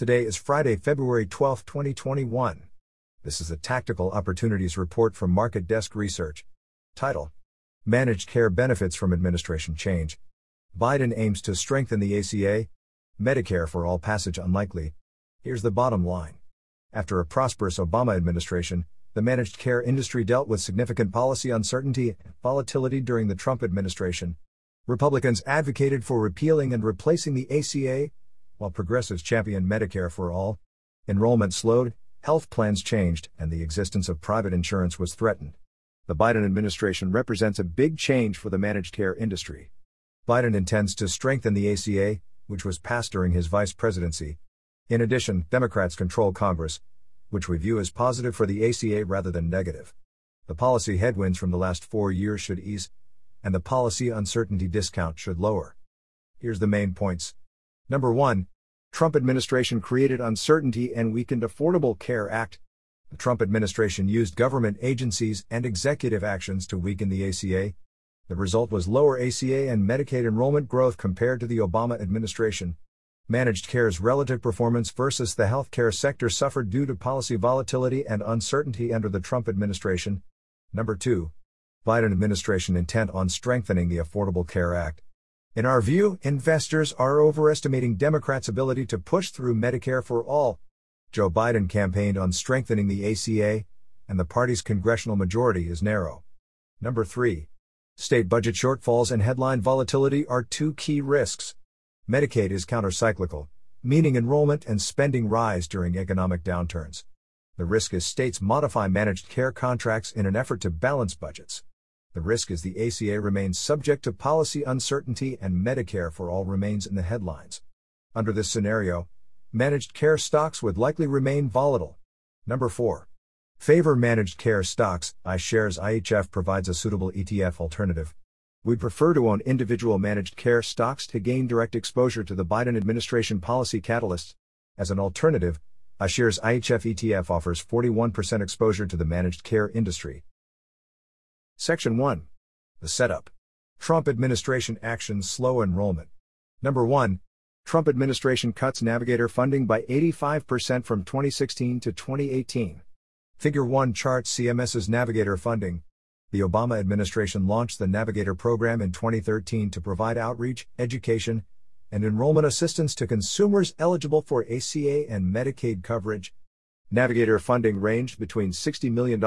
Today is Friday, February 12, 2021. This is a Tactical Opportunities Report from Market Desk Research. Title: Managed Care Benefits from Administration Change. Biden aims to strengthen the ACA. Medicare for All passage unlikely. Here's the bottom line. After a prosperous Obama administration, the managed care industry dealt with significant policy uncertainty and volatility during the Trump administration. Republicans advocated for repealing and replacing the ACA, while progressives championed Medicare for All. Enrollment slowed, health plans changed, and the existence of private insurance was threatened. The Biden administration represents a big change for the managed care industry. Biden intends to strengthen the ACA, which was passed during his vice presidency. In addition, Democrats control Congress, which we view as positive for the ACA rather than negative. The policy headwinds from the last 4 years should ease, and the policy uncertainty discount should lower. Here's the main points. Number 1. Trump administration created uncertainty and weakened Affordable Care Act. The Trump administration used government agencies and executive actions to weaken the ACA. The result was lower ACA and Medicaid enrollment growth compared to the Obama administration. Managed care's relative performance versus the healthcare sector suffered due to policy volatility and uncertainty under the Trump administration. Number 2. Biden administration intent on strengthening the Affordable Care Act. In our view, investors are overestimating Democrats' ability to push through Medicare for All. Joe Biden campaigned on strengthening the ACA, and the party's congressional majority is narrow. Number 3. State budget shortfalls and headline volatility are two key risks. Medicaid is countercyclical, meaning enrollment and spending rise during economic downturns. The risk is states modify managed care contracts in an effort to balance budgets. The risk is the ACA remains subject to policy uncertainty and Medicare for All remains in the headlines. Under this scenario, managed care stocks would likely remain volatile. Number 4. Favor managed care stocks. iShares IHF provides a suitable ETF alternative. We prefer to own individual managed care stocks to gain direct exposure to the Biden administration policy catalysts. As an alternative, iShares IHF ETF offers 41% exposure to the managed care industry. Section 1. The setup. Trump administration actions slow enrollment. Number 1. Trump administration cuts Navigator funding by 85% from 2016 to 2018. Figure 1 charts CMS's Navigator funding. The Obama administration launched the Navigator program in 2013 to provide outreach, education, and enrollment assistance to consumers eligible for ACA and Medicaid coverage. Navigator funding ranged between $60 million and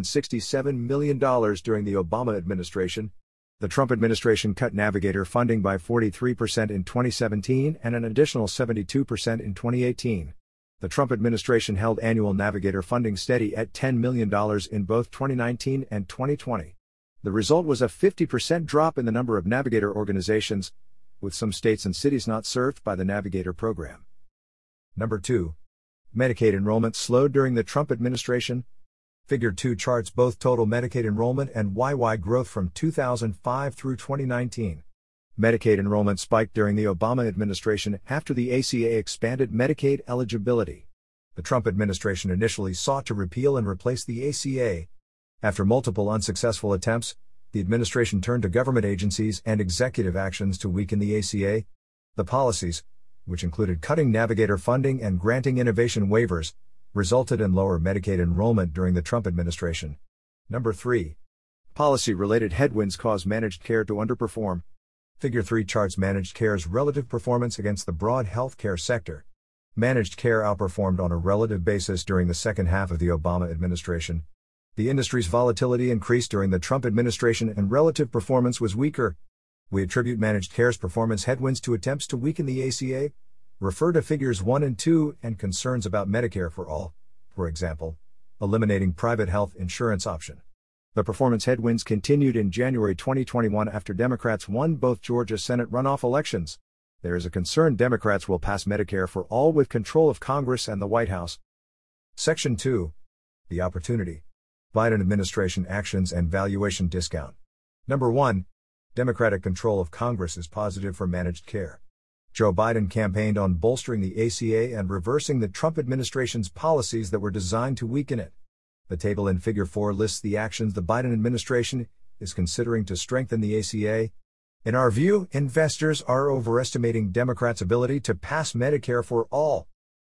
$67 million during the Obama administration. The Trump administration cut Navigator funding by 43% in 2017 and an additional 72% in 2018. The Trump administration held annual Navigator funding steady at $10 million in both 2019 and 2020. The result was a 50% drop in the number of Navigator organizations, with some states and cities not served by the Navigator program. Number 2. Medicaid enrollment slowed during the Trump administration. Figure 2 charts both total Medicaid enrollment and YY growth from 2005 through 2019. Medicaid enrollment spiked during the Obama administration after the ACA expanded Medicaid eligibility. The Trump administration initially sought to repeal and replace the ACA. After multiple unsuccessful attempts, the administration turned to government agencies and executive actions to weaken the ACA. The policies, which included cutting Navigator funding and granting innovation waivers, resulted in lower Medicaid enrollment during the Trump administration. Number 3. Policy-related headwinds caused managed care to underperform. Figure 3 charts managed care's relative performance against the broad healthcare sector. Managed care outperformed on a relative basis during the second half of the Obama administration. The industry's volatility increased during the Trump administration and relative performance was weaker. We attribute managed care's performance headwinds to attempts to weaken the ACA. Refer to figures 1 and 2 and concerns about Medicare for All, for example, eliminating private health insurance option. The performance headwinds continued in January 2021 after Democrats won both Georgia Senate runoff elections. There is a concern Democrats will pass Medicare for All with control of Congress and the White House. Section 2. The opportunity. Biden administration actions and valuation discount. Number 1. Democratic control of Congress is positive for managed care. Joe Biden campaigned on bolstering the ACA and reversing the Trump administration's policies that were designed to weaken it. The table in Figure 4 lists the actions the Biden administration is considering to strengthen the ACA. In our view, investors are overestimating Democrats' ability to pass Medicare for All.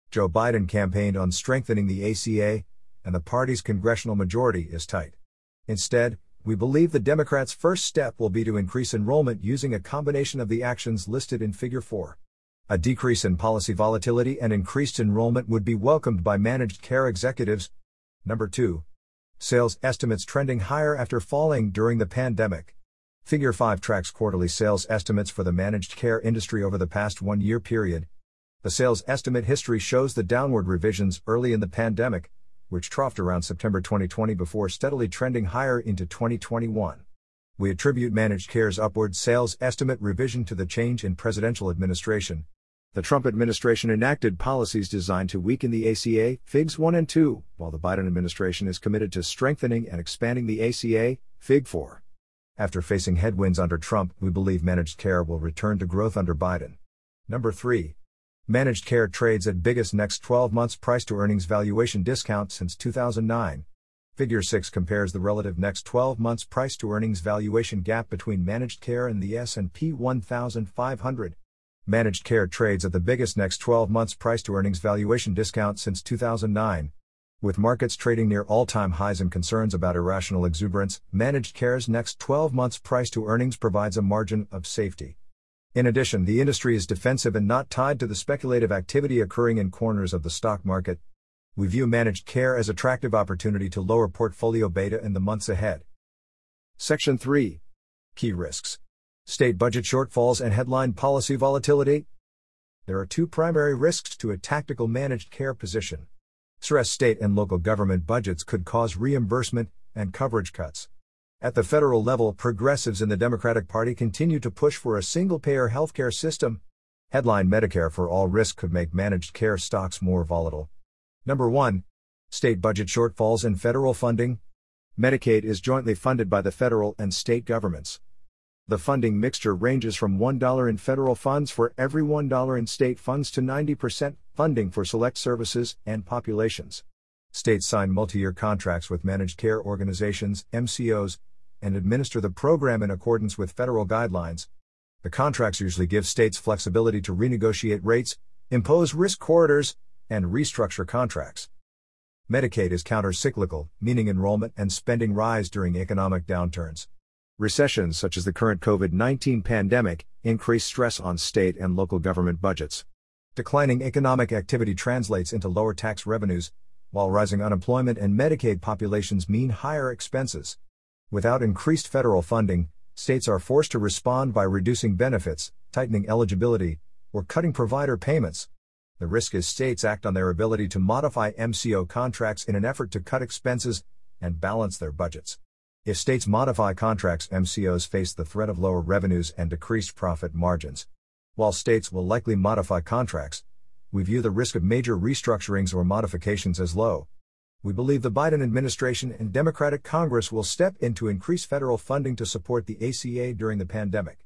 Joe Biden campaigned on strengthening the ACA, and the party's congressional majority is tight. Instead, we believe the Democrats' first step will be to increase enrollment using a combination of the actions listed in Figure 4. A decrease in policy volatility and increased enrollment would be welcomed by managed care executives. Number 2. Sales estimates trending higher after falling during the pandemic. Figure 5 tracks quarterly sales estimates for the managed care industry over the past 1-year period. The sales estimate history shows the downward revisions early in the pandemic, which troughed around September 2020 before steadily trending higher into 2021. We attribute managed care's upward sales estimate revision to the change in presidential administration. The Trump administration enacted policies designed to weaken the ACA, Figs 1 and 2, while the Biden administration is committed to strengthening and expanding the ACA, Fig 4. After facing headwinds under Trump, we believe managed care will return to growth under Biden. Number 3. Managed care trades at biggest next 12 months price-to-earnings valuation discount since 2009. Figure 6 compares the relative next 12 months price-to-earnings valuation gap between managed care and the S&P 1500. Managed care trades at the biggest next 12 months price-to-earnings valuation discount since 2009. With markets trading near all-time highs and concerns about irrational exuberance, managed care's next 12 months price-to-earnings provides a margin of safety. In addition, the industry is defensive and not tied to the speculative activity occurring in corners of the stock market. We view managed care as attractive opportunity to lower portfolio beta in the months ahead. Section 3. Key risks. State budget shortfalls and headline policy volatility. There are two primary risks to a tactical managed care position. Stressed state and local government budgets could cause reimbursement and coverage cuts. At the federal level, progressives in the Democratic Party continue to push for a single-payer healthcare system. Headline Medicare for All risk could make managed care stocks more volatile. Number 1. State budget shortfalls and federal funding. Medicaid is jointly funded by the federal and state governments. The funding mixture ranges from $1 in federal funds for every $1 in state funds to 90% funding for select services and populations. States sign multi-year contracts with managed care organizations, MCOs, and administer the program in accordance with federal guidelines. The contracts usually give states flexibility to renegotiate rates, impose risk corridors, and restructure contracts. Medicaid is counter-cyclical, meaning enrollment and spending rise during economic downturns. Recessions such as the current COVID-19 pandemic increase stress on state and local government budgets. Declining economic activity translates into lower tax revenues, while rising unemployment and Medicaid populations mean higher expenses. Without increased federal funding, states are forced to respond by reducing benefits, tightening eligibility, or cutting provider payments. The risk is states act on their ability to modify MCO contracts in an effort to cut expenses and balance their budgets. If states modify contracts, MCOs face the threat of lower revenues and decreased profit margins. While states will likely modify contracts, we view the risk of major restructurings or modifications as low. We believe the Biden administration and Democratic Congress will step in to increase federal funding to support the ACA during the pandemic.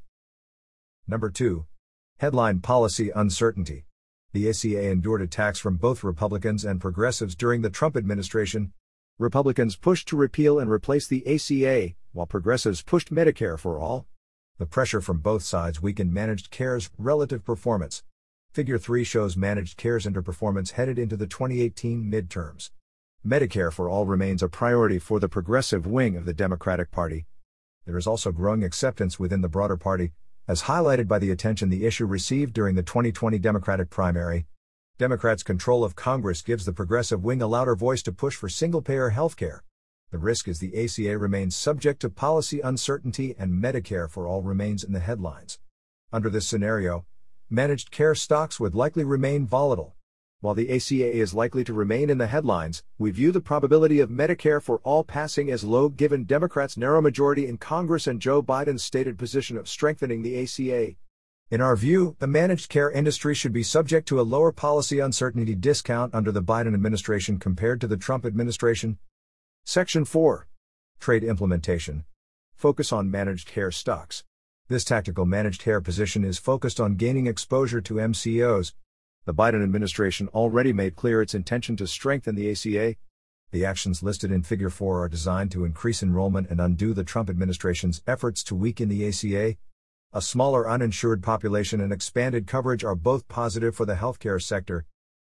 Number 2. Headline Policy Uncertainty. The ACA endured attacks from both Republicans and progressives during the Trump administration. Republicans pushed to repeal and replace the ACA, while progressives pushed Medicare for All. The pressure from both sides weakened managed care's relative performance. Figure 3 shows managed care's underperformance headed into the 2018 midterms. Medicare for All remains a priority for the progressive wing of the Democratic Party. There is also growing acceptance within the broader party, as highlighted by the attention the issue received during the 2020 Democratic primary. Democrats' control of Congress gives the progressive wing a louder voice to push for single-payer health care. The risk is the ACA remains subject to policy uncertainty and Medicare for All remains in the headlines. Under this scenario, managed care stocks would likely remain volatile. While the ACA is likely to remain in the headlines, we view the probability of Medicare for All passing as low given Democrats' narrow majority in Congress and Joe Biden's stated position of strengthening the ACA. In our view, the managed care industry should be subject to a lower policy uncertainty discount under the Biden administration compared to the Trump administration. Section 4. Trade Implementation. Focus on managed care stocks. This tactical managed care position is focused on gaining exposure to MCOs. The Biden administration already made clear its intention to strengthen the ACA. The actions listed in Figure 4 are designed to increase enrollment and undo the Trump administration's efforts to weaken the ACA. A smaller uninsured population and expanded coverage are both positive for the healthcare sector.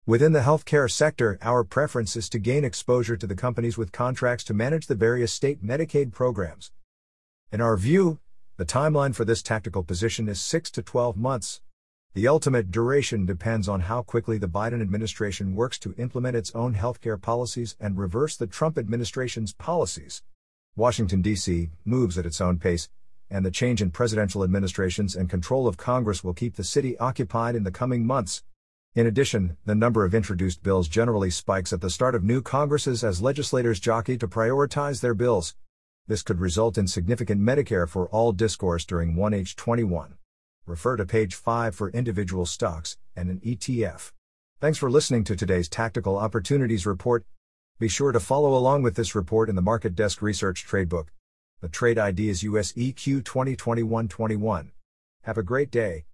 Within the healthcare sector, our preference is to gain exposure to the companies with contracts to manage the various state Medicaid programs. In our view, the timeline for this tactical position is 6 to 12 months. The ultimate duration depends on how quickly the Biden administration works to implement its own healthcare policies and reverse the Trump administration's policies. Washington, D.C., moves at its own pace, and the change in presidential administrations and control of Congress will keep the city occupied in the coming months. In addition, the number of introduced bills generally spikes at the start of new Congresses as legislators jockey to prioritize their bills. This could result in significant Medicare for all discourse during 1H21. Refer to page 5 for individual stocks and an ETF. Thanks for listening to today's Tactical Opportunities Report. Be sure to follow along with this report in the Market Desk Research Tradebook. The trade ID is USEQ 2021-21. Have a great day.